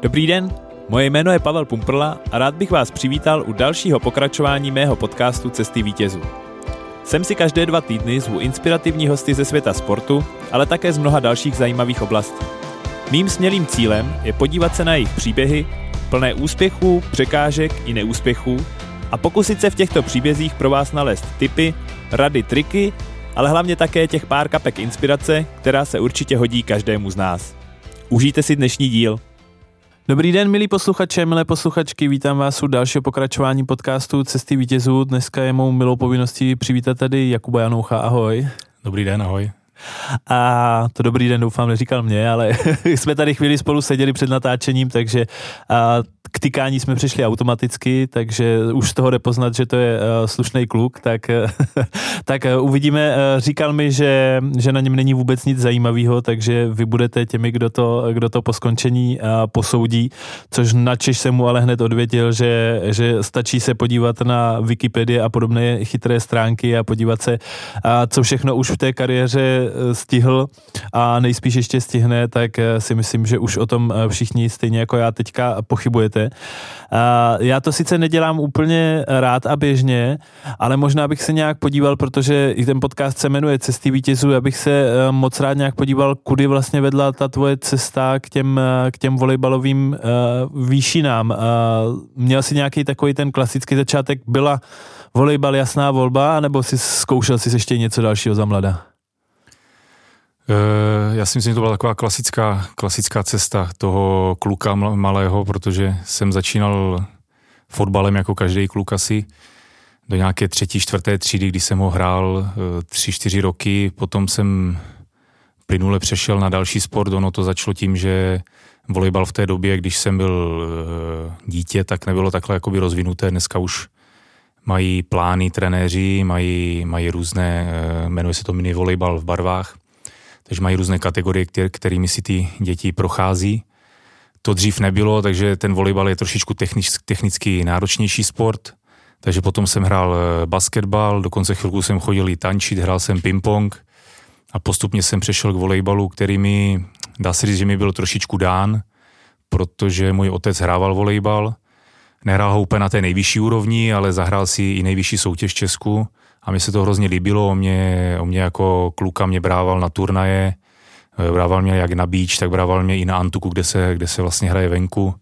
Dobrý den, moje jméno je Pavel Pumprla a rád bych vás přivítal u dalšího pokračování mého podcastu Cesty vítězů. Sem si každé 2 týdny zvu inspirativní hosty ze světa sportu, ale také z mnoha dalších zajímavých oblastí. Mým smělým cílem je podívat se na jejich příběhy, plné úspěchů, překážek i neúspěchů a pokusit se v těchto příbězích pro vás nalézt tipy, rady, triky, ale hlavně také těch pár kapek inspirace, která se určitě hodí každému z nás. Užijte si dnešní díl. Dobrý den, milí posluchače, milé posluchačky, vítám vás u dalšího pokračování podcastu Cesty vítězů. Dneska je mou milou povinností přivítat tady Jakuba Janoucha, ahoj. Dobrý den, ahoj. A to dobrý den doufám neříkal mě, ale jsme tady chvíli spolu seděli před natáčením, takže k tykání jsme přišli automaticky, takže už z toho jde poznat, že to je slušný kluk, tak uvidíme. Říkal mi, že na něm není vůbec nic zajímavého, takže vy budete těmi, kdo to po skončení posoudí, což načež jsem mu ale hned odvěděl, že stačí se podívat na Wikipedii a podobné chytré stránky a podívat se, co všechno už v té kariéře stihl a nejspíš ještě stihne, tak si myslím, že už o tom všichni stejně jako já teďka pochybujete. Já to sice nedělám úplně rád a běžně, ale možná bych se nějak podíval, protože i ten podcast se jmenuje Cesty vítězů, abych se moc rád nějak podíval, kudy vlastně vedla ta tvoje cesta k těm volejbalovým výšinám. Měl jsi nějaký takový ten klasický začátek, byla volejbal jasná volba, anebo si zkoušel si ještě něco dalšího za mlada? Já si myslím, že to byla taková klasická cesta toho kluka malého, protože jsem začínal fotbalem jako každý kluk asi do nějaké 3., 4. třídy, kdy jsem ho hrál 3-4 roky, potom jsem plynule přešel na další sport. Ono to začalo tím, že volejbal v té době, když jsem byl dítě, tak nebylo takhle jakoby rozvinuté. Dneska už mají plány trenéři, mají různé, jmenuje se to mini volejbal v barvách. Takže mají různé kategorie, kterými si ty děti prochází. To dřív nebylo, takže ten volejbal je trošičku technicky náročnější sport. Takže potom jsem hrál basketbal, dokonce chvilku jsem chodil i tančit, hrál jsem ping-pong a postupně jsem přešel k volejbalu, který mi, dá se říct, že mi byl trošičku dán, protože můj otec hrával volejbal. Nehrál ho úplně na té nejvyšší úrovni, ale zahrál si i nejvyšší soutěž v Česku. A mi se to hrozně líbilo, o mě jako kluka mě brával na turnaje, brával mě jak na beach, tak brával mě i na Antuku, kde se vlastně hraje venku.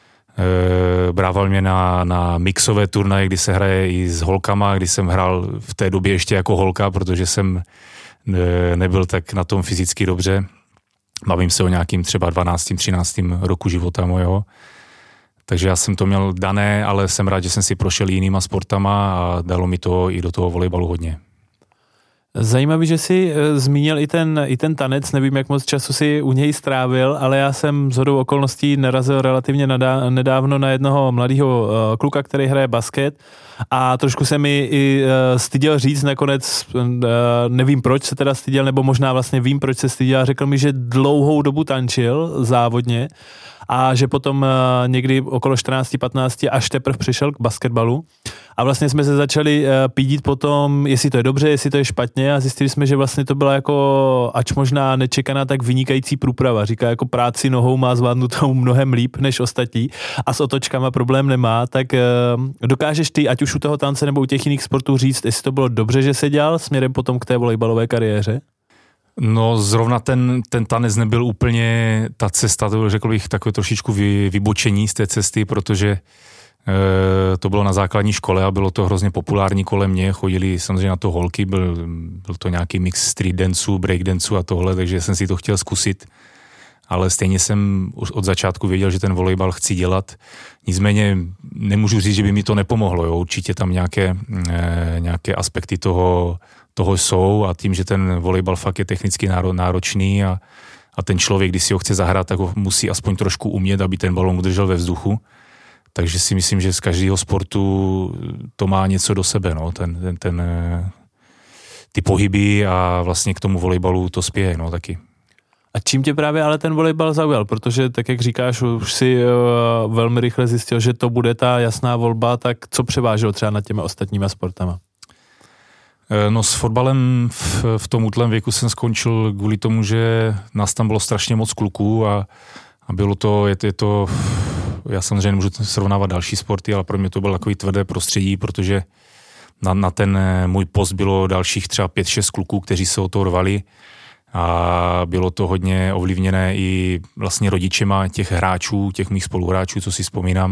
Brával mě na mixové turnaje, kdy se hraje i s holkama, kdy jsem hrál v té době ještě jako holka, protože jsem nebyl tak na tom fyzicky dobře. Bavím se o nějakým třeba 12., 13. roku života mojeho. Takže já jsem to měl dané, ale jsem rád, že jsem si prošel jinýma sportama a dalo mi to i do toho volejbalu hodně. Zajímavý, že jsi zmínil i ten tanec, nevím, jak moc času si u něj strávil, ale já jsem shodou okolností narazil relativně nedávno na jednoho mladého kluka, který hraje basket a trošku se mi i styděl říct nakonec, nevím proč se teda styděl, nebo možná vlastně vím, proč se styděl, řekl mi, že dlouhou dobu tančil závodně a že potom někdy okolo 14-15 až teprve přišel k basketbalu. A vlastně jsme se začali pídit potom, jestli to je dobře, jestli to je špatně a zjistili jsme, že vlastně to byla jako, ač možná nečekaná, tak vynikající průprava. Říká, jako práci nohou má zvládnutou mnohem líp než ostatní a s otočkama problém nemá, tak dokážeš ty, ať už u toho tance nebo u těch jiných sportů říct, jestli to bylo dobře, že se dělal směrem potom k té volejbalové kariéře? No zrovna ten tanec nebyl úplně ta cesta, to byl, řekl bych, takové trošičku vybočení z té cesty, protože to bylo na základní škole a bylo to hrozně populární kolem mě, chodili samozřejmě na to holky, byl to nějaký mix street danceu, break danceu a tohle, takže jsem si to chtěl zkusit, ale stejně jsem od začátku věděl, že ten volejbal chci dělat, nicméně nemůžu říct, že by mi to nepomohlo, jo? Určitě tam nějaké aspekty toho jsou a tím, že ten volejbal fakt je technicky náročný a ten člověk, když si ho chce zahrát, tak ho musí aspoň trošku umět, aby ten balón udržel ve vzduchu. Takže si myslím, že z každého sportu to má něco do sebe, no, ty pohyby a vlastně k tomu volejbalu to spěje, no, taky. A čím tě právě ale ten volejbal zaujal? Protože tak, jak říkáš, už si velmi rychle zjistil, že to bude ta jasná volba, tak co převáželo třeba nad těmi ostatníma sportama? No s fotbalem v tom útlém věku jsem skončil kvůli tomu, že nás tam bylo strašně moc kluků a A bylo to, já samozřejmě nemůžu srovnávat další sporty, ale pro mě to bylo takový tvrdé prostředí, protože na ten můj post bylo dalších třeba 5-6 kluků, kteří se o to rvali a bylo to hodně ovlivněné i vlastně rodičema těch hráčů, těch mých spoluhráčů, co si vzpomínám,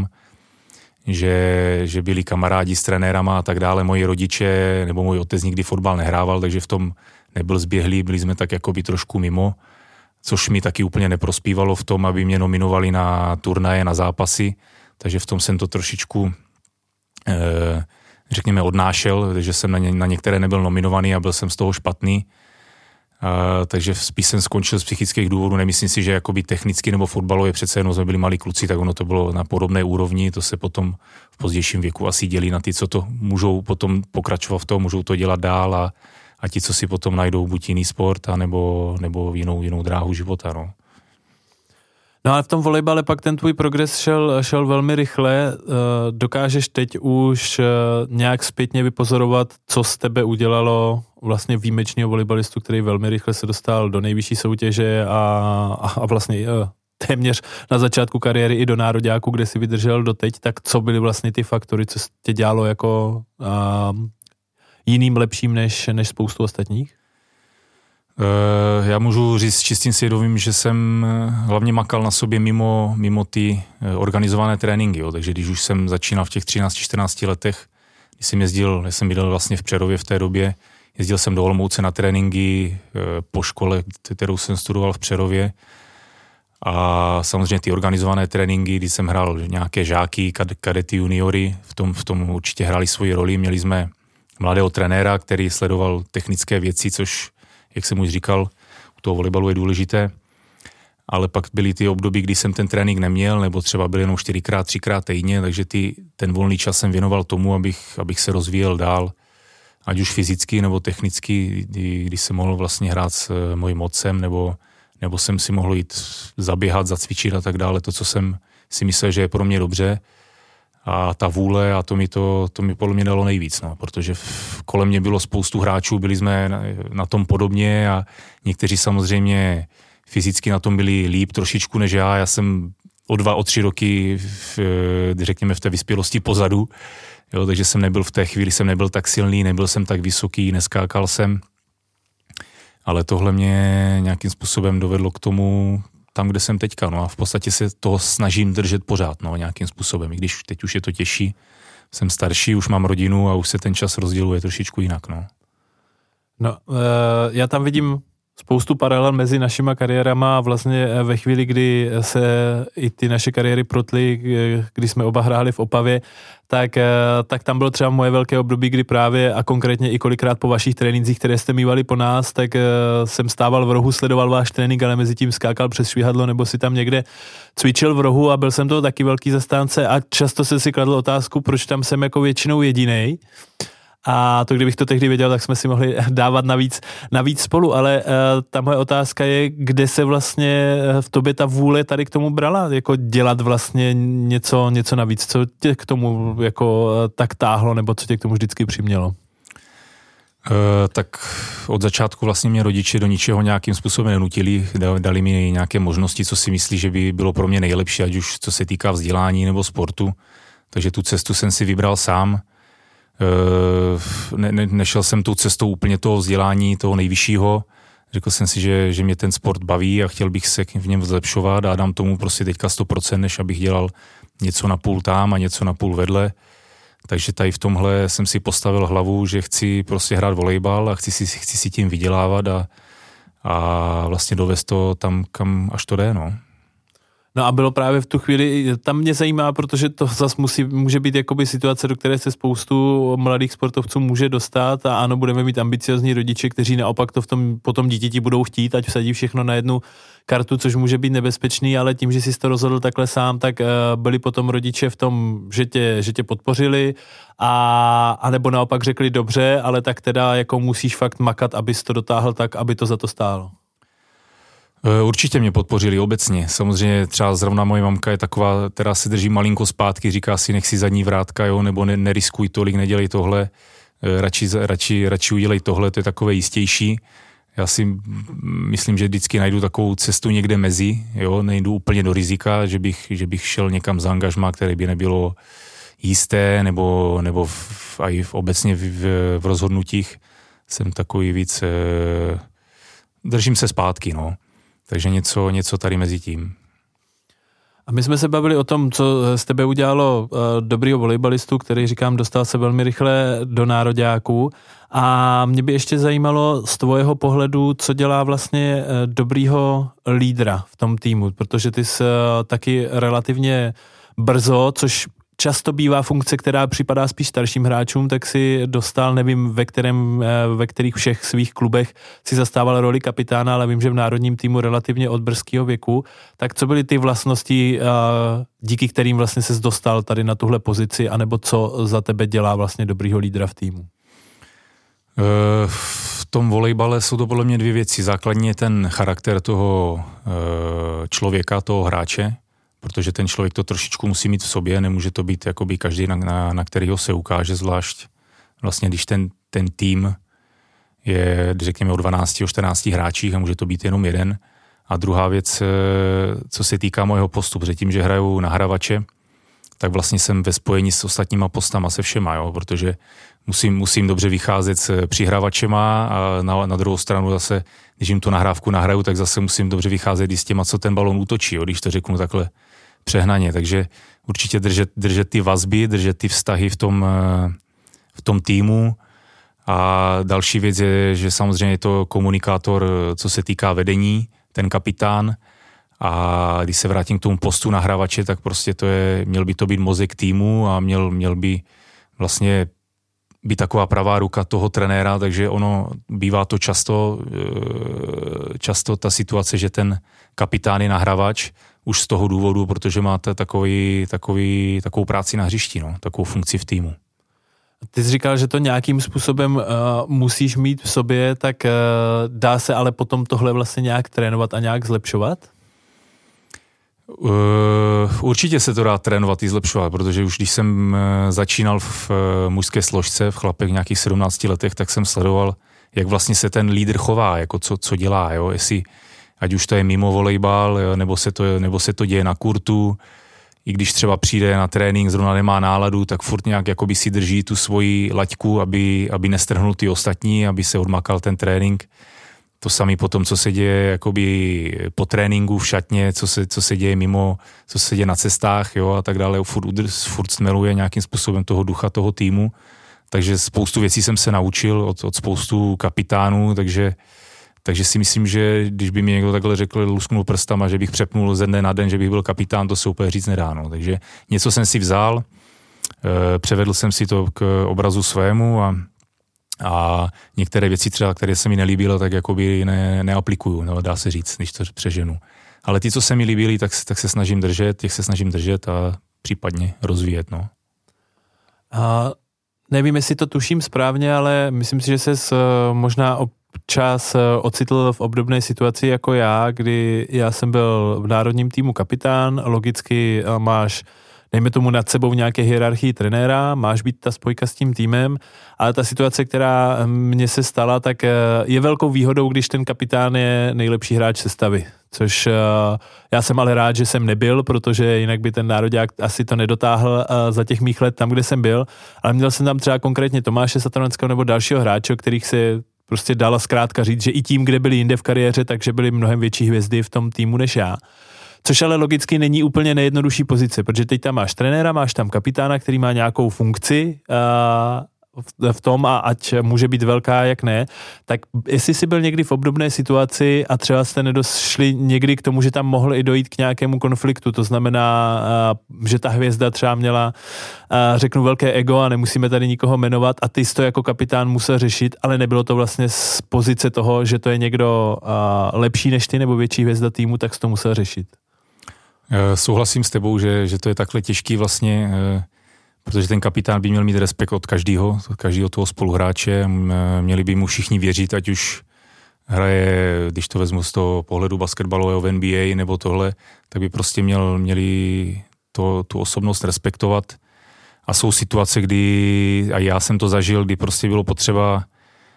že byli kamarádi s trenérama a tak dále. Moji rodiče nebo můj otec nikdy fotbal nehrával, takže v tom nebyl zběhlý, byli jsme tak jakoby trošku mimo, což mi taky úplně neprospívalo v tom, aby mě nominovali na turnaje, na zápasy, takže v tom jsem to trošičku řekněme odnášel, takže jsem na některé nebyl nominovaný a byl jsem z toho špatný. Takže spíš jsem skončil z psychických důvodů, nemyslím si, že jakoby technicky nebo fotbalově přece jenom jsme byli malí kluci, tak ono to bylo na podobné úrovni, to se potom v pozdějším věku asi dělí na ty, co to můžou potom pokračovat v tom, můžou to dělat dál a ti, co si potom najdou buď jiný sport, nebo jinou dráhu života. No. No a v tom volejbale pak ten tvůj progres šel velmi rychle. Dokážeš teď už nějak zpětně vypozorovat, co z tebe udělalo vlastně výjimečného volejbalistu, který velmi rychle se dostal do nejvyšší soutěže a vlastně téměř na začátku kariéry i do nároďáku, kde si vydržel doteď, tak co byly vlastně ty faktory, co tě dělalo jako jiným lepším než spoustu ostatních? Já můžu říct s čistým svědomím, že jsem hlavně makal na sobě mimo ty organizované tréninky, jo. Takže když už jsem začínal v těch 13-14 letech, když jsem bydlel vlastně v Přerově v té době, jezdil jsem do Olomouce na tréninky po škole, kterou jsem studoval v Přerově a samozřejmě ty organizované tréninky, když jsem hrál nějaké žáky, kadety, juniory, v tom určitě hráli svoji roli, měli jsme mladého trenéra, který sledoval technické věci, což jak jsem už říkal, u toho volejbalu je důležité, ale pak byly ty období, kdy jsem ten trénink neměl, nebo třeba byl jenom 4x, 3x týdně, takže ten volný čas jsem věnoval tomu, abych se rozvíjel dál, ať už fyzicky nebo technicky, když jsem mohl vlastně hrát s mojím otcem, nebo jsem si mohl jít zaběhat, zacvičit a tak dále, to, co jsem si myslel, že je pro mě dobře. A ta vůle a to mi podle mě dalo nejvíc, no, protože kolem mě bylo spoustu hráčů, byli jsme na tom podobně a někteří samozřejmě fyzicky na tom byli líp trošičku než já jsem o 2-3 roky řekněme v té vyspělosti pozadu, jo, takže jsem nebyl v té chvíli, jsem nebyl tak silný, nebyl jsem tak vysoký, neskákal jsem, ale tohle mě nějakým způsobem dovedlo k tomu, tam, kde jsem teďka, no a v podstatě se toho snažím držet pořád, no, nějakým způsobem, i když teď už je to těžší, jsem starší, už mám rodinu a už se ten čas rozděluje trošičku jinak, no. No, já tam vidím spoustu paralel mezi našima kariérama a vlastně ve chvíli, kdy se i ty naše kariéry protly, kdy jsme oba hráli v Opavě, tak tam bylo třeba moje velké období, kdy právě a konkrétně i kolikrát po vašich trénincích, které jste mívali po nás, tak jsem stával v rohu, sledoval váš trénink, ale mezi tím skákal přes švihadlo nebo si tam někde cvičil v rohu a byl jsem toho taky velký zastánce a často jsem si kladl otázku, proč tam jsem jako většinou jedinej. A to, kdybych to tehdy věděl, tak jsme si mohli dávat navíc spolu, ale ta moje otázka je, kde se vlastně v tobě ta vůle tady k tomu brala, jako dělat vlastně něco navíc, co tě k tomu jako tak táhlo, nebo co tě k tomu vždycky přimělo? Tak od začátku vlastně mě rodiče do ničeho nějakým způsobem nenutili, dali mi nějaké možnosti, co si myslí, že by bylo pro mě nejlepší, ať už co se týká vzdělání nebo sportu, takže tu cestu jsem si vybral sám. Nešel jsem tou cestou úplně toho vzdělání, toho nejvyššího. Řekl jsem si, že mě ten sport baví a chtěl bych se v něm zlepšovat a dám tomu prostě teďka 100%, než abych dělal něco na půl tam a něco na půl vedle. Takže tady v tomhle jsem si postavil hlavu, že chci prostě hrát volejbal a chci si tím vydělávat a vlastně dovést to tam, kam až to jde, no. No a bylo právě v tu chvíli, tam mě zajímá, protože to zase může být jakoby situace, do které se spoustu mladých sportovců může dostat a ano, budeme mít ambiciozní rodiče, kteří naopak to potom dítěti budou chtít, ať vsadí všechno na jednu kartu, což může být nebezpečný, ale tím, že jsi to rozhodl takhle sám, tak byli potom rodiče v tom, že tě podpořili a nebo naopak řekli dobře, ale tak teda jako musíš fakt makat, abys to dotáhl tak, aby to za to stálo. Určitě mě podpořili obecně. Samozřejmě třeba zrovna moje mamka je taková, která se drží malinko zpátky, říká si nech si zadní vrátka, jo, nebo neriskuj tolik, nedělej tohle, radši udělej tohle, to je takové jistější. Já si myslím, že vždycky najdu takovou cestu někde mezi, jo, nejdu úplně do rizika, že bych šel někam za angažmá, které by nebylo jisté, nebo i obecně v rozhodnutích jsem takový víc, držím se zpátky, no. Takže něco tady mezi tím. A my jsme se bavili o tom, co z tebe udělalo dobrýho volejbalistu, který, říkám, dostal se velmi rychle do nároďáků. A mě by ještě zajímalo z tvojeho pohledu, co dělá vlastně dobrýho lídra v tom týmu, protože ty jsi taky relativně brzo, což často bývá funkce, která připadá spíš starším hráčům, tak si dostal, nevím ve kterých všech svých klubech si zastával roli kapitána, ale vím, že v národním týmu relativně od brzkého věku. Tak co byly ty vlastnosti, díky kterým vlastně ses dostal tady na tuhle pozici, anebo co za tebe dělá vlastně dobrýho lídra v týmu? V tom volejbale jsou to podle mě dvě věci. Základně je ten charakter toho člověka, toho hráče, protože ten člověk to trošičku musí mít v sobě, nemůže to být jakoby každý, na kterého se ukáže, zvlášť vlastně, když ten tým je, řekněme, o 12, o 14 hráčích a může to být jenom jeden. A druhá věc, co se týká mojeho postu, protože tím, že hraju nahrávače, tak vlastně jsem ve spojení s ostatníma postama, se všema, jo, protože musím dobře vycházet s přihrávačema a na druhou stranu zase, když jim tu nahrávku nahraju, tak zase musím dobře vycházet i s těma, co ten balon útočí, jo, když to řeknu takhle přehnaně. Takže určitě držet ty vazby, držet ty vztahy v tom týmu. A další věc je, že samozřejmě je to komunikátor, co se týká vedení, ten kapitán. A když se vrátím k tomu postu nahrávače, tak prostě měl by to být mozek týmu a měl by vlastně být taková pravá ruka toho trenéra, takže ono bývá to často ta situace, že ten kapitán je nahrávač už z toho důvodu, protože máte takovou práci na hřišti, no, takovou funkci v týmu. Ty jsi říkal, že to nějakým způsobem musíš mít v sobě, tak dá se ale potom tohle vlastně nějak trénovat a nějak zlepšovat? Určitě se to dá trénovat i zlepšovat, protože už když jsem začínal v mužské složce, v chlapech nějakých 17 letech, tak jsem sledoval, jak vlastně se ten lídr chová, jako co dělá, jo? Jestli, ať už to je mimo volejbal, nebo se to děje na kurtu, i když třeba přijde na trénink, zrovna nemá náladu, tak furt nějak jakoby si drží tu svoji laťku, aby nestrhnul ty ostatní, aby se odmakal ten trénink. To samé potom, co se děje jakoby po tréninku v šatně, co se děje mimo, co se děje na cestách, jo, a tak dále. Furt smeruje nějakým způsobem toho ducha toho týmu. Takže spoustu věcí jsem se naučil od spoustu kapitánů, takže si myslím, že když by mi někdo takhle řekl, lusknul prstama, že bych přepnul ze dne na den, že bych byl kapitán, to se úplně říct nedá. No. Takže něco jsem si vzal, převedl jsem si to k obrazu svému a některé věci třeba, které se mi nelíbilo, tak jakoby neaplikuju, no, dá se říct, když to přeženu. Ale ty, co se mi líbily, tak se snažím držet a případně rozvíjet. No. A nevím, jestli to tuším správně, ale myslím si, že ses možná občas ocitl v obdobné situaci jako já, kdy já jsem byl v národním týmu kapitán, logicky máš, dejme tomu, nad sebou nějaké hierarchii trenéra, máš být ta spojka s tím týmem, ale ta situace, která mně se stala, tak je velkou výhodou, když ten kapitán je nejlepší hráč sestavy, což já jsem ale rád, že jsem nebyl, protože jinak by ten nároďák asi to nedotáhl za těch mých let tam, kde jsem byl, ale měl jsem tam třeba konkrétně Tomáše Satoranského nebo dalšího hráče, o kterých se prostě dala zkrátka říct, že i tím, kde byli jinde v kariéře, takže byly mnohem větší hvězdy v tom týmu než já. Což ale logicky není úplně nejjednodušší pozice, protože teď tam máš trenéra, máš tam kapitána, který má nějakou funkci v tom a ať může být velká, jak ne, tak jestli jsi byl někdy v obdobné situaci a třeba jste nedošli někdy k tomu, že tam mohl i dojít k nějakému konfliktu, to znamená, že ta hvězda třeba měla, řeknu, velké ego a nemusíme tady nikoho jmenovat a ty jsi to jako kapitán musel řešit, ale nebylo to vlastně z pozice toho, že to je někdo lepší než ty nebo větší hvězda týmu, tak jsi to musel řešit. Souhlasím s tebou, že to je takhle těžký vlastně, protože ten kapitán by měl mít respekt od každého toho spoluhráče, měli by mu všichni věřit, ať už hraje, když to vezmu z toho pohledu basketbalového v NBA nebo tohle, tak by prostě měli tu osobnost respektovat. A jsou situace, kdy, a já jsem to zažil, kdy prostě bylo potřeba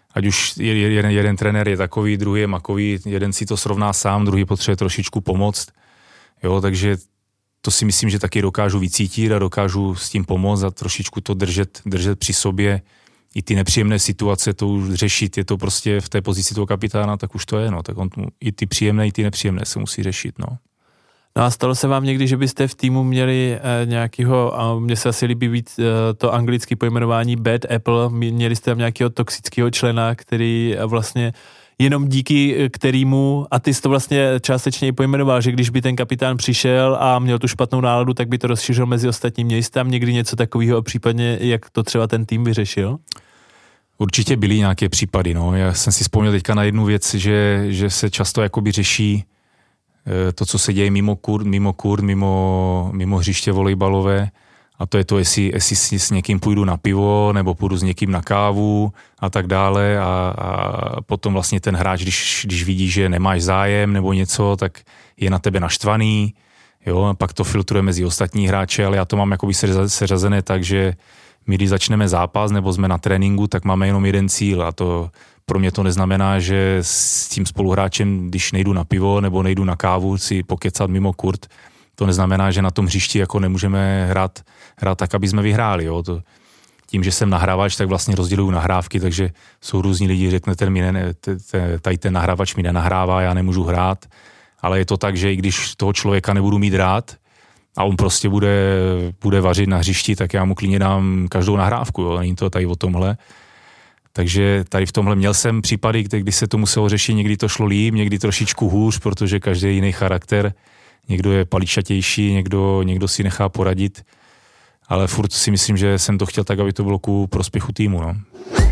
ať už jeden trenér je takový, druhý je makový, jeden si to srovná sám, druhý potřebuje trošičku pomoct. Jo, takže to si myslím, že taky dokážu vycítit a dokážu s tím pomoct a trošičku to držet při sobě. I ty nepříjemné situace to už řešit, je to prostě v té pozici toho kapitána, tak už to je, no. Tak on i ty příjemné, i ty nepříjemné se musí řešit, no. No a stalo se vám někdy, že byste v týmu měli nějakého, a mně se asi líbí víc to anglické pojmenování bad apple, měli jste tam nějakého toxického člena, který vlastně jenom díky kterému, a ty jsi to vlastně částečně i pojmenoval, že když by ten kapitán přišel a měl tu špatnou náladu, tak by to rozšířil mezi ostatní. Měli jste tam někdy něco takového a případně jak to třeba ten tým vyřešil? Určitě byly nějaké případy, no. Já jsem si vzpomněl teďka na jednu věc, že se často jakoby řeší to, co se děje mimo hřiště volejbalové, a to je to, jestli s někým půjdu na pivo, nebo půjdu s někým na kávu a tak dále a potom vlastně ten hráč, když vidí, že nemáš zájem nebo něco, tak je na tebe naštvaný, jo, a pak to filtruje mezi ostatní hráče, ale já to mám jakoby seřazené tak, že my, když začneme zápas nebo jsme na tréninku, tak máme jenom jeden cíl a to pro mě to neznamená, že s tím spoluhráčem, když nejdu na pivo nebo nejdu na kávu, si pokecat mimo kurt, to neznamená, že na tom hřišti jako nemůžeme hrát tak, aby jsme vyhráli. Jo. Tím, že jsem nahrávač, tak vlastně rozděluju nahrávky, takže jsou různí lidi, řeknete, tady ten nahrávač mi nenahrává, já nemůžu hrát, ale je to tak, že i když toho člověka nebudu mít rád a on prostě bude vařit na hřišti, tak já mu klidně dám každou nahrávku, jo. Není to tady o tomhle. Takže tady v tomhle měl jsem případy, kdy se to muselo řešit, někdy to šlo líp, někdy trošičku hůř, protože každý je jiný charakter. Někdo je paličatější, někdo si nechá poradit, ale furt si myslím, že jsem to chtěl tak, aby to bylo ku prospěchu týmu. No.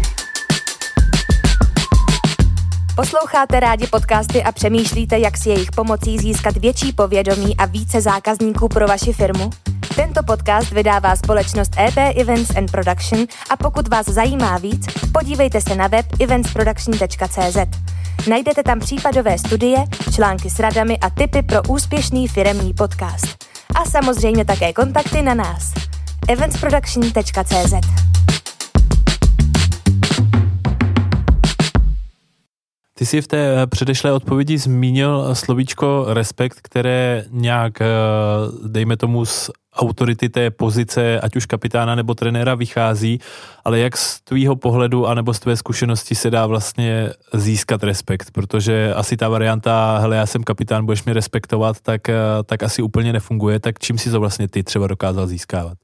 Posloucháte rádi podcasty a přemýšlíte, jak si jejich pomocí získat větší povědomí a více zákazníků pro vaši firmu? Tento podcast vydává společnost EP Events and Production a pokud vás zajímá víc, podívejte se na web eventsproduction.cz. Najdete tam případové studie, články s radami a tipy pro úspěšný firemní podcast. A samozřejmě také kontakty na nás. eventsproduction.cz. Ty jsi v té předešlé odpovědi zmínil slovíčko respekt, které nějak, dejme tomu, z autority té pozice, ať už kapitána nebo trenéra vychází, ale jak z tvýho pohledu anebo z tvé zkušenosti se dá vlastně získat respekt, protože asi ta varianta, hele, já jsem kapitán, budeš mě respektovat, tak asi úplně nefunguje, tak čím si to vlastně ty třeba dokázal získávat?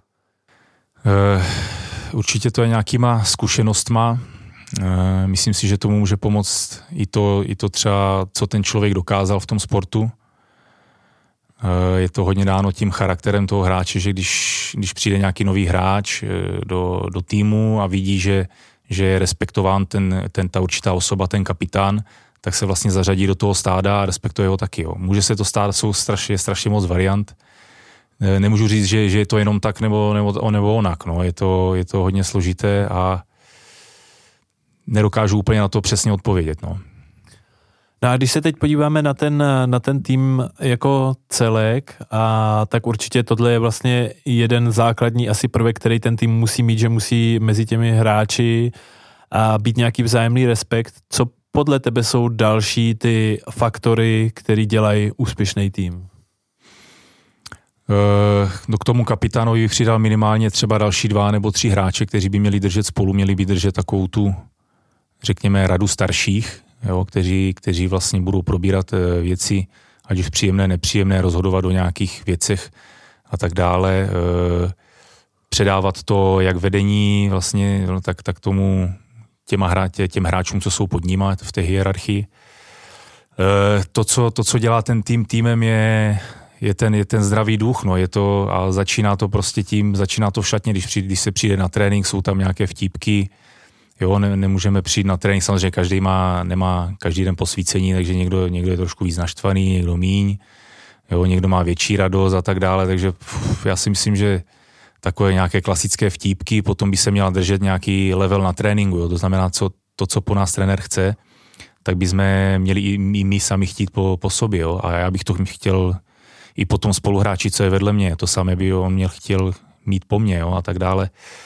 Určitě to je nějakýma zkušenostma. Myslím si, že tomu může pomoct i to třeba, co ten člověk dokázal v tom sportu. Je to hodně dáno tím charakterem toho hráče, že když přijde nějaký nový hráč do týmu a vidí, že je respektován ta určitá osoba, ten kapitán, tak se vlastně zařadí do toho stáda a respektuje ho taky. Jo. Může se to stát, je strašně moc variant. Nemůžu říct, že je to jenom tak nebo onak. No. Je to hodně složité a nedokážu úplně na to přesně odpovědět. No. No a když se teď podíváme na ten tým jako celek, tak určitě tohle je vlastně jeden základní asi prvek, který ten tým musí mít, že musí mezi těmi hráči být nějaký vzájemný respekt. Co podle tebe jsou další ty faktory, který dělají úspěšný tým? K tomu kapitánovi bych přidal minimálně třeba další 2 nebo 3 hráče, kteří by měli držet spolu, měli by držet takovou tu, řekněme, radu starších, jo, kteří vlastně budou probírat věci, ať už příjemné, nepříjemné, rozhodovat o nějakých věcech a tak dále. Předávat to jak vedení vlastně, tak tomu těm hráčům, co jsou pod nima v té hierarchii. To, co dělá ten týmem, je ten zdravý duch, no, a začíná to prostě začíná to v šatně, když se přijde na trénink, jsou tam nějaké vtípky. Jo, nemůžeme přijít na trénink, samozřejmě každý nemá každý den posvícení, takže někdo je trošku víc naštvaný, někdo míň, jo, někdo má větší radost a tak dále, takže já si myslím, že takové nějaké klasické vtípky, potom by se měla držet nějaký level na tréninku, jo, to znamená, co po nás trenér chce, tak bychom měli i my sami chtít po sobě, jo, a já bych to chtěl i po tom spoluhráči, co je vedle mě, to samé by on chtěl mít po mně, jo, a tak dále.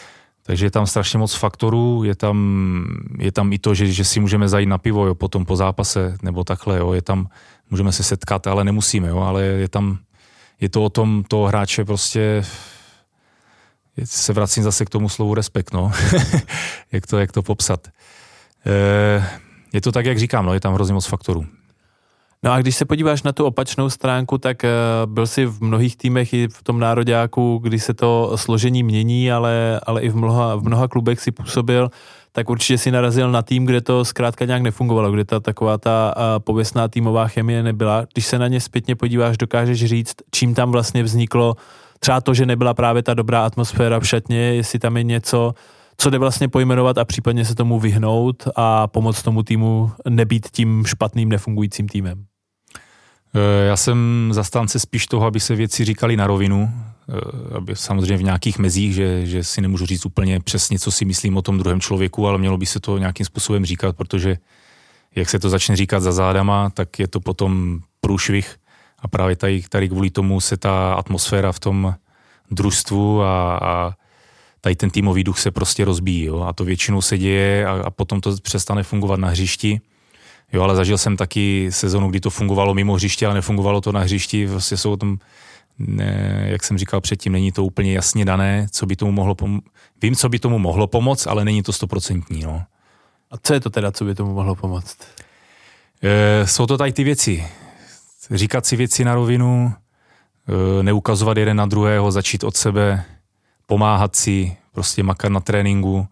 Takže je tam strašně moc faktorů, je tam i to, že si můžeme zajít na pivo, jo, potom po zápase, nebo takhle, jo, můžeme se setkat, ale nemusíme, jo, ale je to o tom toho hráče prostě, se vracím zase k tomu slovu respekt, no, jak to popsat. Je to tak, jak říkám, no, je tam hrozně moc faktorů. No a když se podíváš na tu opačnou stránku, tak byl jsi v mnohých týmech i v tom nároďáku, kdy se to složení mění, ale i v mnoha klubech si působil, tak určitě si narazil na tým, kde to zkrátka nějak nefungovalo, kde taková ta pověstná týmová chemie nebyla. Když se na ně zpětně podíváš, dokážeš říct, čím tam vlastně vzniklo třeba to, že nebyla právě ta dobrá atmosféra v šatně, jestli tam je něco, co jde vlastně pojmenovat a případně se tomu vyhnout a pomoct tomu týmu nebýt tím špatným, nefungujícím týmem? Já jsem zastánce spíš toho, aby se věci říkali na rovinu, aby samozřejmě v nějakých mezích, že si nemůžu říct úplně přesně, co si myslím o tom druhém člověku, ale mělo by se to nějakým způsobem říkat, protože jak se to začne říkat za zádama, tak je to potom průšvih a právě tady kvůli tomu se ta atmosféra v tom družstvu a tady ten týmový duch se prostě rozbíjí, jo? A to většinou se děje a potom to přestane fungovat na hřišti. Jo, ale zažil jsem taky sezonu, kdy to fungovalo mimo hřiště, ale nefungovalo to na hřišti. Vlastně jsou tam, jak jsem říkal předtím, není to úplně jasně dané, co by tomu mohlo vím, co by tomu mohlo pomoct, ale není to 100%. No. A co je to teda, co by tomu mohlo pomoct? Jsou to tady ty věci. Říkat si věci na rovinu, neukazovat jeden na druhého, začít od sebe, pomáhat si, prostě makat na tréninku.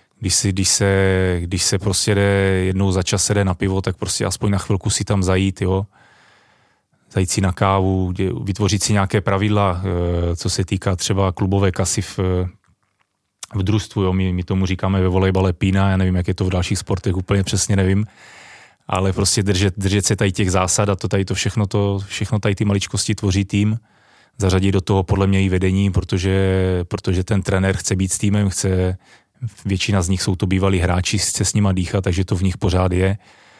Když se prostě jde jednou za čas jde na pivo, tak prostě aspoň na chvilku si tam zajít, jo. Zajít si na kávu, vytvořit si nějaké pravidla, co se týká třeba klubové kasy v družstvu, jo. My tomu říkáme ve volejbale pína, já nevím, jak je to v dalších sportech, úplně přesně nevím, ale prostě držet se tady těch zásad a všechno tady ty maličkosti tvoří tým, zařadit do toho podle mě i vedení, protože ten trenér chce být s týmem, většina z nich jsou to bývalí hráči, chce s nima dýchat, takže to v nich pořád je.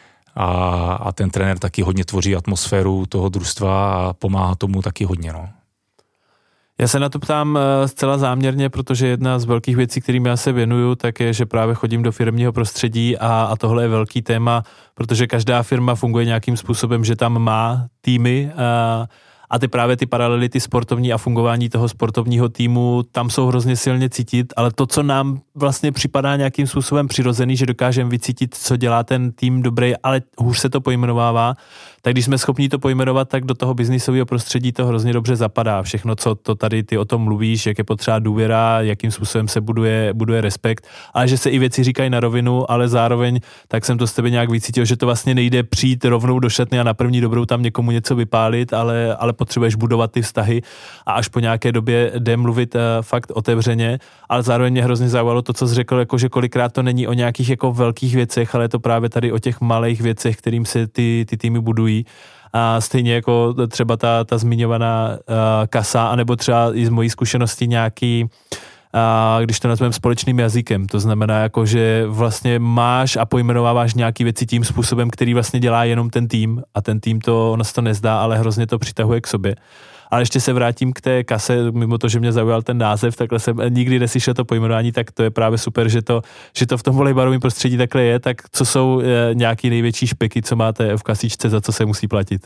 A ten trenér taky hodně tvoří atmosféru toho družstva a pomáhá tomu taky hodně. No. Já se na to ptám zcela záměrně, protože jedna z velkých věcí, kterým já se věnuju, tak je, že právě chodím do firemního prostředí a tohle je velký téma, protože každá firma funguje nějakým způsobem, že tam má týmy a ty paralely, ty sportovní a fungování toho sportovního týmu, tam jsou hrozně silně cítit, ale to, co nám vlastně připadá nějakým způsobem přirozený, že dokážeme vycítit, co dělá ten tým dobrý, ale hůř se to pojmenovává, tak když jsme schopni to pojmenovat, tak do toho biznisového prostředí to hrozně dobře zapadá. Všechno, co to tady ty o tom mluvíš, jak je potřeba důvěra, jakým způsobem se buduje respekt, ale že se i věci říkají na rovinu, ale zároveň tak jsem to z tebe nějak vycítil, že to vlastně nejde přijít rovnou do šatny a na první dobrou tam někomu něco vypálit, ale potřebuješ budovat ty vztahy a až po nějaké době jde mluvit fakt otevřeně, ale zároveň mě hrozně zaujalo to, co jsi řekl, jako že kolikrát to není o nějakých jako velkých věcech, ale je to právě tady o těch malých věcech, kterým se ty týmy budují. A stejně jako třeba ta zmiňovaná kasa, anebo třeba i z mojí zkušenosti nějaký, když to nazveme společným jazykem, to znamená jako, že vlastně máš a pojmenováváš nějaký věci tím způsobem, který vlastně dělá jenom ten tým a ten tým ono se to nezdá, ale hrozně to přitahuje k sobě. Ale ještě se vrátím k té kase, mimo to, že mě zaujal ten název, takhle jsem nikdy neslyšel to pojmenování, tak to je právě super, že to v tom volejbalovém prostředí takhle je, tak co jsou nějaký největší špeky, co máte v kasíčce, za co se musí platit?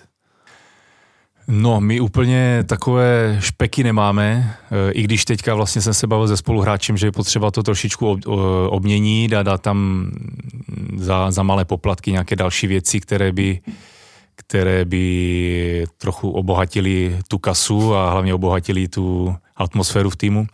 No, my úplně takové špeky nemáme, i když teďka vlastně jsem se bavil se spoluhráčem, že je potřeba to trošičku obměnit a dát tam za malé poplatky nějaké další věci, které by trochu obohatili tu kasu a hlavně obohatili tu atmosféru v týmu.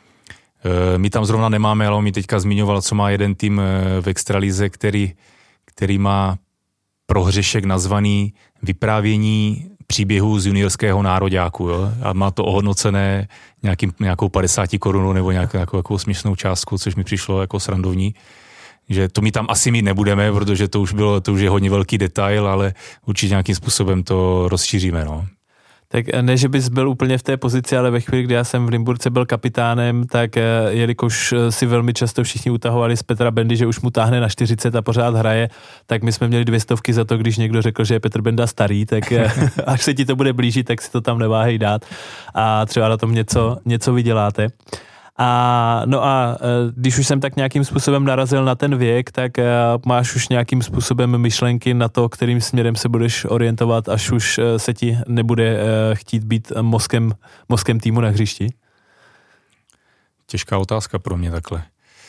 My tam zrovna nemáme, ale on mi teďka zmiňoval, co má jeden tým v extralize, který má prohřešek nazvaný vyprávění příběhu z juniorského nároďáku, jo? A má to ohodnocené nějakou 50 korunou nebo nějakou směšnou částku, což mi přišlo jako srandovní. Že to my tam asi mít nebudeme, protože to už je hodně velký detail, ale určitě nějakým způsobem to rozšíříme, no. Tak ne, že bys byl úplně v té pozici, ale ve chvíli, kdy já jsem v Nymburce byl kapitánem, tak jelikož si velmi často všichni utahovali z Petra Bendy, že už mu táhne na 40 a pořád hraje, tak my jsme měli 200 za to, když někdo řekl, že je Petr Benda starý, tak až se ti to bude blížit, tak si to tam neváhej dát a třeba na tom něco vyděláte. A když už jsem tak nějakým způsobem narazil na ten věk, tak máš už nějakým způsobem myšlenky na to, kterým směrem se budeš orientovat, až už se ti nebude chtít být mozkem týmu na hřišti? Těžká otázka pro mě takhle.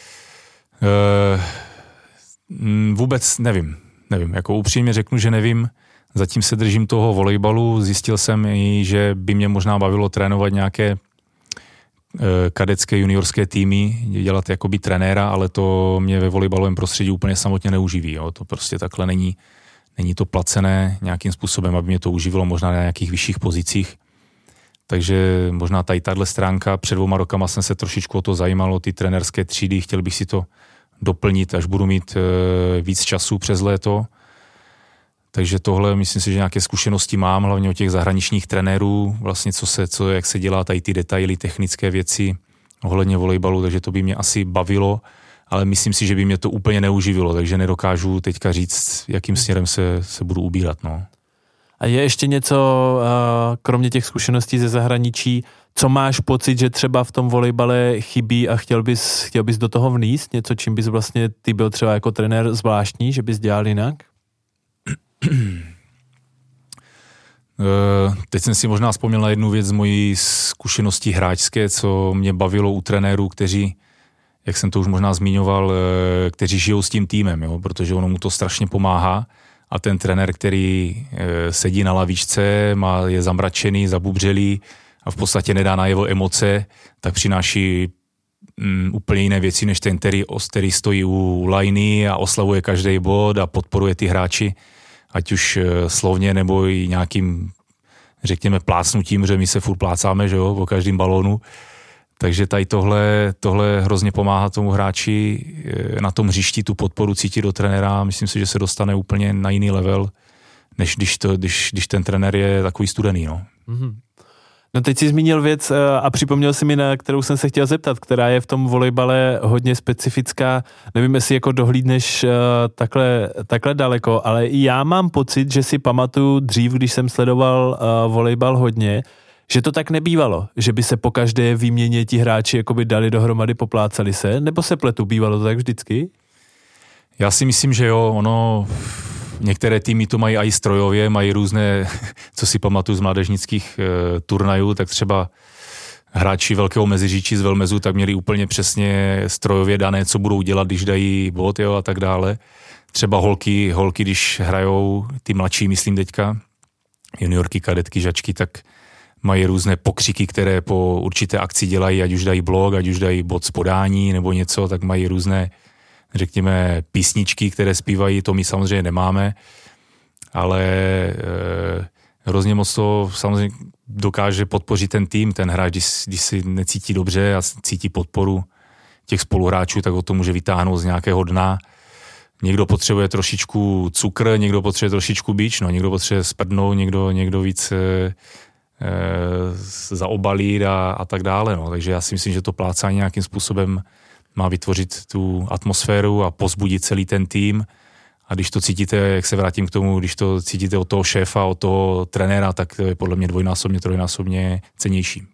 Vůbec nevím. Jako upřímně řeknu, že nevím. Zatím se držím toho volejbalu. Zjistil jsem i, že by mě možná bavilo trénovat nějaké kadecké juniorské týmy, dělat jakoby trenéra, ale to mě ve volejbalovém prostředí úplně samotně neuživí. Jo. To prostě takhle není to placené nějakým způsobem, aby mě to uživilo možná na nějakých vyšších pozicích. Takže možná tady tahle stránka, před 2 rokama jsem se trošičku o to zajímalo, ty trenérské třídy, chtěl bych si to doplnit, až budu mít víc času přes léto. Takže tohle, myslím si, že nějaké zkušenosti mám, hlavně od těch zahraničních trenérů, vlastně jak se dělá tady ty detaily, technické věci ohledně volejbalu, takže to by mě asi bavilo, ale myslím si, že by mě to úplně neuživilo, takže nedokážu teďka říct, jakým směrem se budu ubírat. No. A je ještě něco, kromě těch zkušeností ze zahraničí, co máš pocit, že třeba v tom volejbale chybí a chtěl bys do toho vníst? Něco, čím bys vlastně ty byl třeba jako trenér zvláštní, že bys dělal jinak? Teď jsem si možná vzpomněl na jednu věc z mojí zkušenosti hráčské, co mě bavilo u trenérů, kteří, jak jsem to už možná zmiňoval, kteří žijou s tím týmem, jo? Protože ono mu to strašně pomáhá a ten trenér, který sedí na lavičce, je zamračený, zabubřelý a v podstatě nedá najevo emoce, tak přináší úplně jiné věci, než ten, který stojí u lajny a oslavuje každý bod a podporuje ty hráči, ať už slovně nebo i nějakým, řekněme, plácnutím, že my se furt plácáme, že jo, po každém balónu. Takže tady tohle hrozně pomáhá tomu hráči na tom hřišti tu podporu cítit do trenéra. Myslím si, že se dostane úplně na jiný level, než když ten trenér je takový studený, no. Mm-hmm. No teď jsi zmínil věc a připomněl si mi, na kterou jsem se chtěl zeptat, která je v tom volejbale hodně specifická. Nevím, jestli jako dohlídneš takhle daleko, ale i já mám pocit, že si pamatuju dřív, když jsem sledoval volejbal hodně, že to tak nebývalo, že by se po každé výměně ti hráči jakoby dali dohromady, poplácali se, nebo se pletu, bývalo to tak vždycky? Já si myslím, že jo, některé týmy to mají i strojově, mají různé, co si pamatuju z mládežnických turnajů, tak třeba hráči Velkého Meziříčí z Velmezu tak měli úplně přesně strojově dané, co budou dělat, když dají bod, jo, a tak dále. Třeba holky, když hrajou, ty mladší, myslím teďka, juniorky, kadetky, žačky, tak mají různé pokřiky, které po určité akci dělají, ať už dají blok, ať už dají bod z podání nebo něco, tak mají různé, řekněme, písničky, které zpívají, to my samozřejmě nemáme, ale hrozně moc to samozřejmě dokáže podpořit ten tým, ten hráč, když si necítí dobře a cítí podporu těch spoluhráčů, tak ho to může vytáhnout z nějakého dna. Někdo potřebuje trošičku cukr, někdo potřebuje trošičku bič, no, někdo potřebuje sprdnout, někdo víc zaobalit a tak dále. No. Takže já si myslím, že to plácání nějakým způsobem má vytvořit tu atmosféru a pozbudit celý ten tým. A když to cítíte, jak se vrátím k tomu, když to cítíte od toho šéfa, od toho trenéra, tak to je podle mě dvojnásobně, trojnásobně cennější.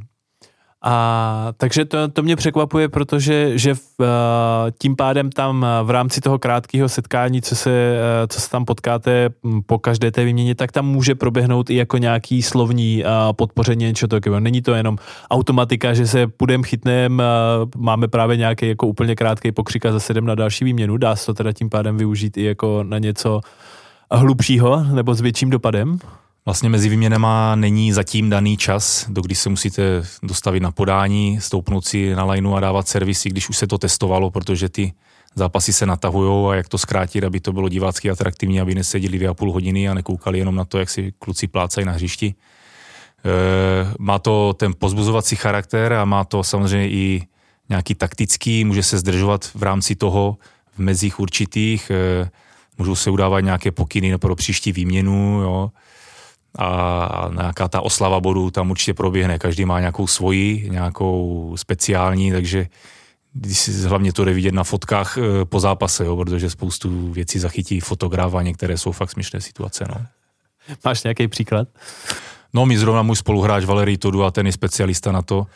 A takže to mě překvapuje, protože že tím pádem tam v rámci toho krátkého setkání, co se tam potkáte po každé té výměně, tak tam může proběhnout i jako nějaký slovní podpoření něčeho takového. Není to jenom automatika, že se půjdem, chytnem, máme právě nějaký jako úplně krátký pokřik a zase jdem na další výměnu. Dá se to teda tím pádem využít i jako na něco hlubšího nebo s větším dopadem? Vlastně mezi výměnama není zatím daný čas, do kdy se musíte dostavit na podání, stoupnout si na lineu a dávat servisy, když už se to testovalo, protože ty zápasy se natahujou a jak to zkrátit, aby to bylo divácky atraktivní, aby neseděli 2,5 hodiny a nekoukali jenom na to, jak si kluci plácají na hřišti. Má to ten pozbuzovací charakter a má to samozřejmě i nějaký taktický, může se zdržovat v rámci toho v mezích určitých, můžou se udávat nějaké pokyny pro příští výměnu, jo. A nějaká ta oslava bodu tam určitě proběhne. Každý má nějakou svoji, nějakou speciální, takže hlavně to jde vidět na fotkách po zápase, jo, protože spoustu věcí zachytí fotograf a některé jsou fakt směšné situace. No. Máš nějaký příklad? No, mi zrovna můj spoluhráč Valerij Todu, a ten je specialista na to,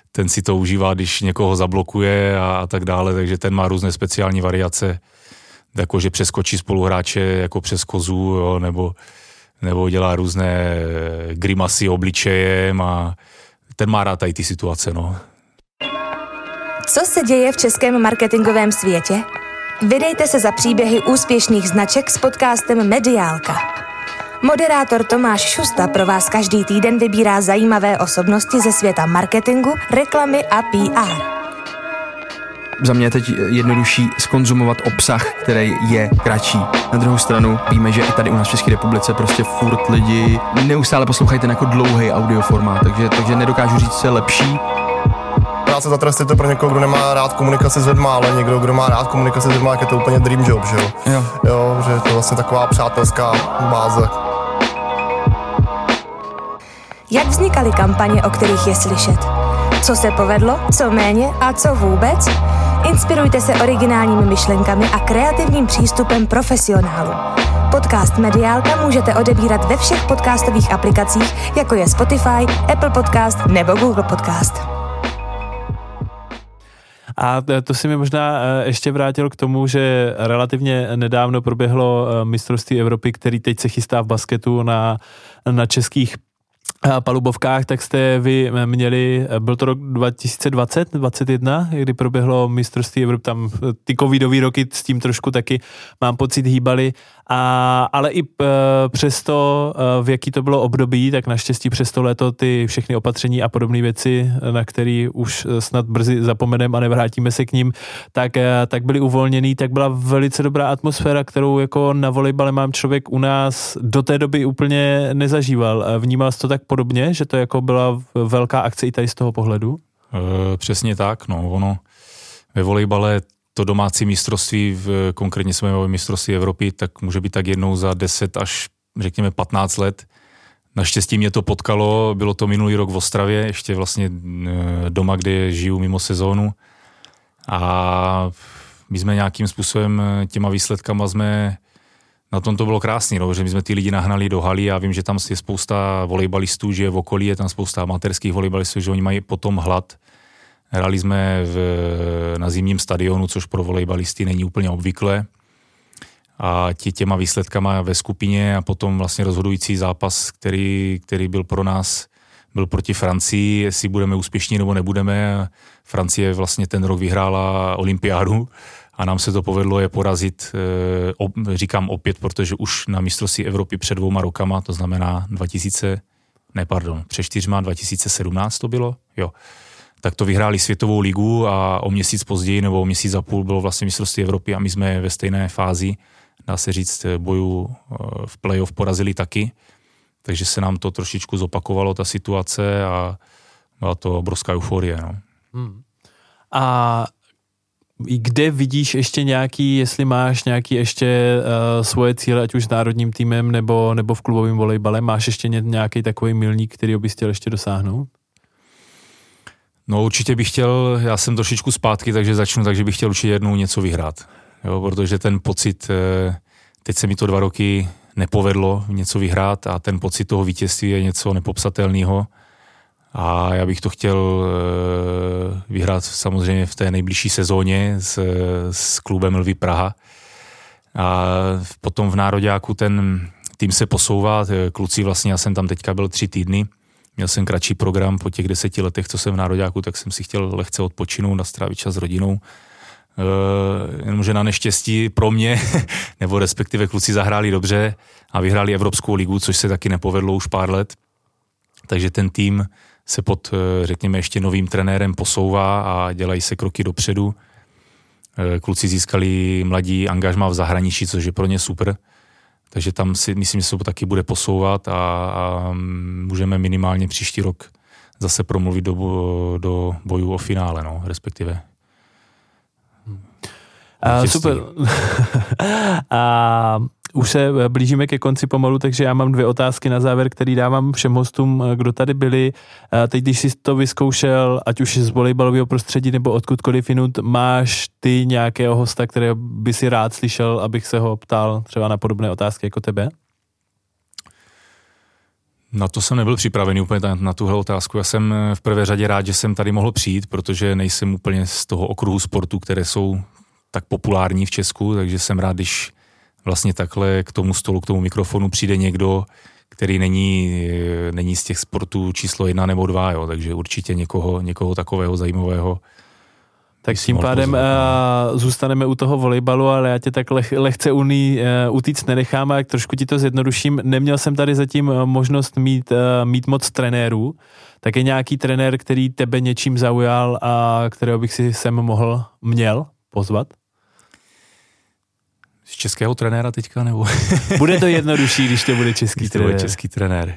ten si to užívá, když někoho zablokuje a tak dále, takže ten má různé speciální variace, jakože přeskočí spoluhráče jako přes kozu, jo, nebo dělá různé grimasy obličejem a ten má rád tady ty situace, no. Co se děje v českém marketingovém světě? Vydejte se za příběhy úspěšných značek s podcastem Mediálka. Moderátor Tomáš Šusta pro vás každý týden vybírá zajímavé osobnosti ze světa marketingu, reklamy a PR. Za mě je teď jednodušší zkonzumovat obsah, který je kratší. Na druhou stranu víme, že i tady u nás v České republice prostě furt lidi neustále poslouchají ten jako dlouhý audioformát, takže nedokážu říct, co je lepší. Práce za trest je to pro někoho, kdo nemá rád komunikaci s lidma, ale někdo, kdo má rád komunikaci s lidma, je to úplně dream job, že jo? Jo, že je to vlastně taková přátelská báze. Jak vznikaly kampaně, o kterých je slyšet? Co se povedlo, co méně a co vůbec? Inspirujte se originálními myšlenkami a kreativním přístupem profesionálů. Podcast Mediálka můžete odebírat ve všech podcastových aplikacích, jako je Spotify, Apple Podcast nebo Google Podcast. A to si mi možná ještě vrátil k tomu, že relativně nedávno proběhlo mistrovství Evropy, který teď se chystá v basketu na českých palubovkách, tak jste vy měli, byl to rok 2020-2021, kdy proběhlo mistrovství Evropy, tam ty covidový roky s tím trošku taky, mám pocit, hýbali, ale i přesto, v jaký to bylo období, tak naštěstí přes to léto ty všechny opatření a podobné věci, na které už snad brzy zapomeneme a nevrátíme se k ním, tak byly uvolněný, tak byla velice dobrá atmosféra, kterou jako na volejbale mám člověk u nás do té doby úplně nezažíval. Vnímal jsi to tak podobně, že to jako byla velká akce i tady z toho pohledu? Přesně tak, no, ono ve volejbale to domácí mistrovství, konkrétně jsme mistrovství Evropy, tak může být tak jednou za 10 až řekněme 15 let. Naštěstí mě to potkalo, bylo to minulý rok v Ostravě, ještě vlastně doma, kde žiju mimo sezónu. A my jsme nějakým způsobem těma výsledkama na tom to bylo krásný, no, že my jsme ty lidi nahnali do haly. Já vím, že tam je spousta volejbalistů, že v okolí je tam spousta amatérských volejbalistů, že oni mají potom hlad. Hrali jsme na zimním stadionu, což pro volejbalisty není úplně obvyklé. A těma výsledkama ve skupině a potom vlastně rozhodující zápas, který byl pro nás, byl proti Francii, jestli budeme úspěšní nebo nebudeme. Francie vlastně ten rok vyhrála olympiádu a nám se to povedlo je porazit, říkám opět, protože už na mistrovství Evropy před 2 rokama, to znamená před 2017 to bylo, jo. Tak to vyhráli světovou ligu a o měsíc později nebo o měsíc a půl bylo vlastně mistrovství Evropy a my jsme ve stejné fázi, dá se říct, boju v playoff porazili taky, takže se nám to trošičku zopakovalo, ta situace a byla to obrovská euforie. No. A kde vidíš ještě nějaký, jestli máš nějaký ještě svoje cíle, ať už s národním týmem nebo v klubovém volejbale, máš ještě nějaký takový milník, který bys chtěl ještě dosáhnout? No určitě bych chtěl, já jsem trošičku zpátky, takže takže bych chtěl určitě jednou něco vyhrát. Jo, protože ten pocit, teď se mi to 2 roky nepovedlo něco vyhrát a ten pocit toho vítězství je něco nepopsatelného. A já bych to chtěl vyhrát samozřejmě v té nejbližší sezóně s klubem Lvy Praha. A potom v nároďáku ten tým se posouvá, kluci vlastně, já jsem tam teďka byl 3 týdny, měl jsem kratší program po těch 10 letech, co jsem v nároďáku, tak jsem si chtěl lehce odpočinout a strávit čas s rodinou. Jenomže na neštěstí pro mě, nebo respektive kluci zahráli dobře a vyhráli Evropskou ligu, což se taky nepovedlo už pár let. Takže ten tým se pod, řekněme, ještě novým trenérem posouvá a dělají se kroky dopředu. Kluci získali mladí angažmá v zahraničí, což je pro ně super. Takže tam si myslím, že se to taky bude posouvat a můžeme minimálně příští rok zase promluvit do bojů o finále, no, respektive. Super. Už se blížíme ke konci pomalu, takže já mám 2 otázky na závěr, který dávám všem hostům, kdo tady byli. Teď, když jsi to vyzkoušel, ať už z volejbalového prostředí nebo odkudkoliv jinut, máš ty nějakého hosta, kterého by si rád slyšel, abych se ho ptal třeba na podobné otázky jako tebe? Na to jsem nebyl připravený úplně na tuhle otázku. Já jsem v prvé řadě rád, že jsem tady mohl přijít, protože nejsem úplně z toho okruhu sportu, které jsou tak populární v Česku, takže jsem rád, když vlastně takhle k tomu stolu, k tomu mikrofonu přijde někdo, který není z těch sportů číslo 1 nebo 2, jo, takže určitě někoho takového zajímavého. Tak tím pádem zůstaneme u toho volejbalu, ale já tě tak lehce utíct nenechám, a trošku ti to zjednoduším. Neměl jsem tady zatím možnost mít moc trenérů. Tak je nějaký trenér, který tebe něčím zaujal a kterého bych si měl pozvat? Z českého trenéra teďka, nebo? Bude to jednodušší, když to bude český trenér. To bude český trenér.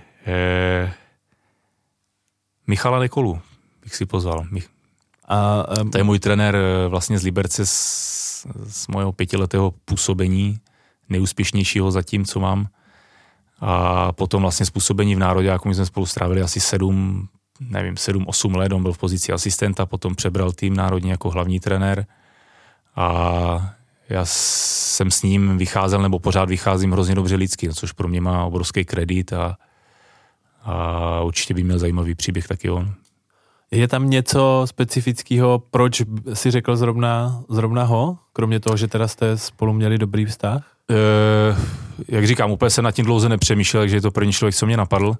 Michala Nekolu bych si pozval. To je můj trenér vlastně z Liberce z mojeho 5letého působení, nejúspěšnějšího zatím, co mám. A potom vlastně způsobení v Nároďáku, my jsme spolu strávili asi 7-8 let, on byl v pozici asistenta, potom přebral tým národní jako hlavní trenér a já jsem s ním vycházel, nebo pořád vycházím hrozně dobře lidsky, což pro mě má obrovský kredit a určitě by měl zajímavý příběh taky on. Je tam něco specifického, proč si řekl zrovna ho, kromě toho, že teda jste spolu měli dobrý vztah? Jak říkám, úplně jsem nad tím dlouze nepřemýšlel, takže je to první člověk, co mě napadl.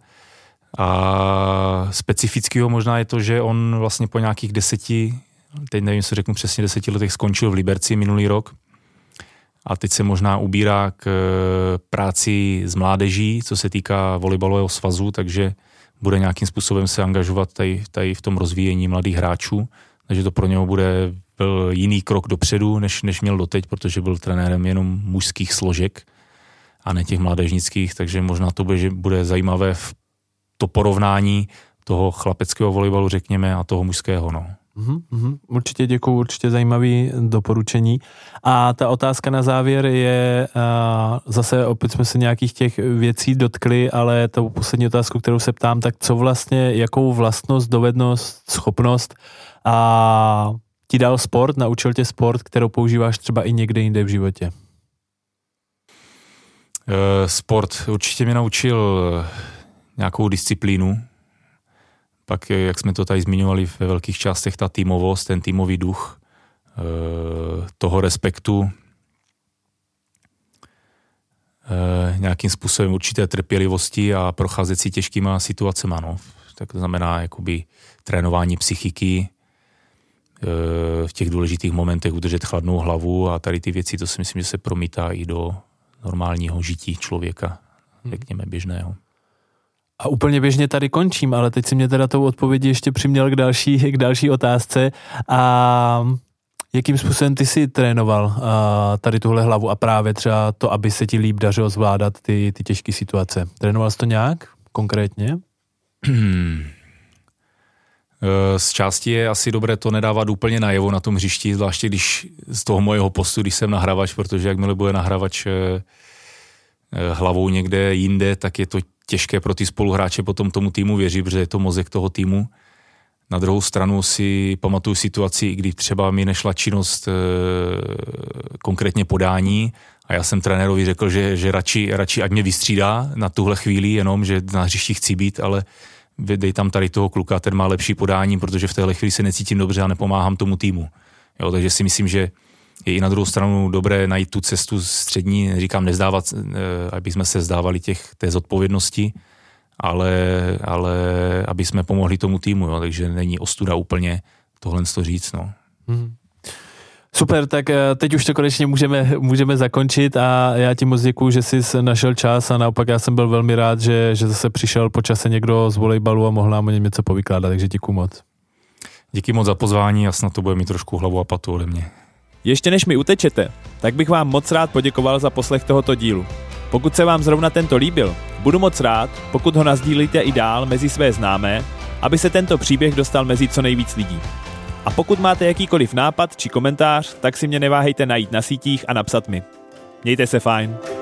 A specifického možná je to, že on vlastně po nějakých 10, teď nevím, co řeknu přesně, 10 letech skončil v Liberci minulý rok. A teď se možná ubírá k práci s mládeží, co se týká volejbalového svazu, takže bude nějakým způsobem se angažovat tady v tom rozvíjení mladých hráčů. Takže to pro něho byl jiný krok dopředu, než měl doteď, protože byl trenérem jenom mužských složek a ne těch mládežnických, takže možná to bude zajímavé v to porovnání toho chlapeckého volejbalu, řekněme, a toho mužského, no. Určitě děkuju, určitě zajímavý doporučení. A ta otázka na závěr je, zase opět jsme se nějakých těch věcí dotkli, ale tou poslední otázku, kterou se ptám, tak co vlastně, jakou vlastnost, dovednost, schopnost ti dal sport, naučil tě sport, kterou používáš třeba i někde jinde v životě? Sport určitě mě naučil nějakou disciplínu. Pak, jak jsme to tady zmiňovali ve velkých částech, ta týmovost, ten týmový duch, toho respektu, nějakým způsobem určité trpělivosti a procházet si těžkýma situacema. No. Tak to znamená jakoby trénování psychiky, v těch důležitých momentech udržet chladnou hlavu a tady ty věci, to si myslím, že se promítá i do normálního žití člověka, řekněme běžného. A úplně běžně tady končím, ale teď si mě teda tou odpovědí ještě přiměl k další otázce. A jakým způsobem ty si trénoval tady tuhle hlavu a právě třeba to, aby se ti líp dařilo zvládat ty těžké situace? Trénoval jsi to nějak konkrétně? Z části je asi dobré to nedávat úplně najevo na tom hřišti, zvláště když z toho mojeho postu, když jsem nahrávač, protože jakmile bude nahrávač hlavou někde jinde, tak je to těžké pro ty spoluhráče potom tomu týmu věřit, protože je to mozek toho týmu. Na druhou stranu si pamatuju situaci, kdy třeba mi nešla činnost konkrétně podání a já jsem trenérovi řekl, že radši ať mě vystřídá na tuhle chvíli, jenom, že na hřišti chci být, ale dej tam tady toho kluka, ten má lepší podání, protože v téhle chvíli se necítím dobře a nepomáhám tomu týmu. Jo, takže si myslím, že je i na druhou stranu dobré najít tu cestu střední, říkám nezdávat, aby jsme se vzdávali té zodpovědnosti, ale aby jsme pomohli tomu týmu, jo, takže není ostuda úplně tohle říct, no. Super, tak teď už to konečně můžeme zakončit a já ti moc děkuju, že jsi našel čas a naopak já jsem byl velmi rád, že zase přišel po čase někdo z volejbalu a mohl nám o něm něco povykládat, takže děkuju moc. Díky moc za pozvání a snad to bude mít trošku hlavu a patu ode mě. Ještě než mi utečete, tak bych vám moc rád poděkoval za poslech tohoto dílu. Pokud se vám zrovna tento líbil, budu moc rád, pokud ho nasdílíte i dál mezi své známé, aby se tento příběh dostal mezi co nejvíc lidí. A pokud máte jakýkoliv nápad či komentář, tak si mě neváhejte najít na sítích a napsat mi. Mějte se fajn.